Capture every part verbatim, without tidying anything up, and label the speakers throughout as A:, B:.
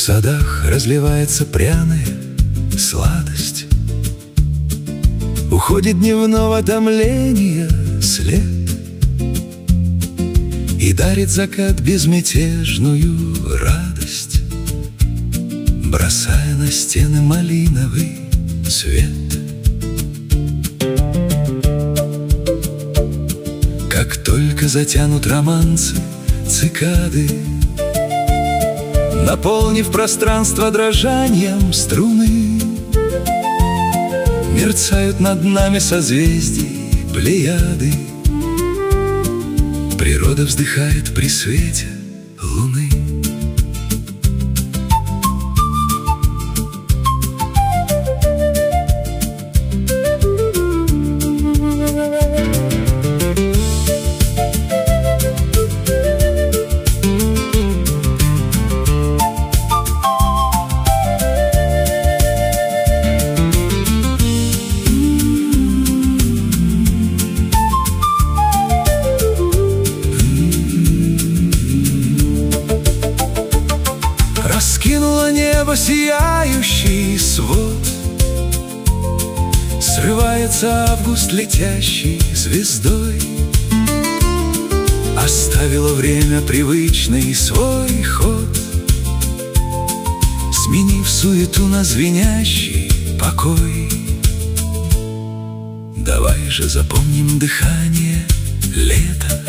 A: садах разливается пряная сладость. Уходит дневного томления след, и дарит закат безмятежную радость, бросая на стены малиновый свет. Как только затянут романсы цикады, наполнив пространство дрожанием струны, мерцают над нами созвездий плеяды. Природа вздыхает при свете луны. Раскинуло небо сияющий свод, срывается август летящей звездой. Оставило время привычный свой ход, сменив суету на звенящий покой. Давай же запомним дыхание лета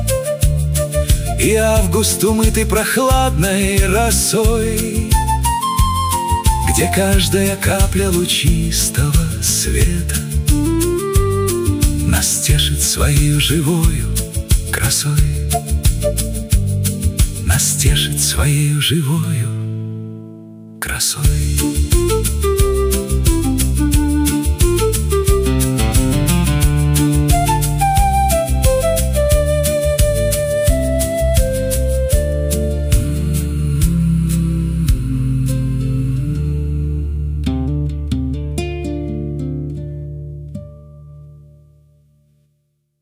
A: и август, умытый прохладной росой, где каждая капля лучистого света нас тешит своей живою красой, нас тешит своей живою красой.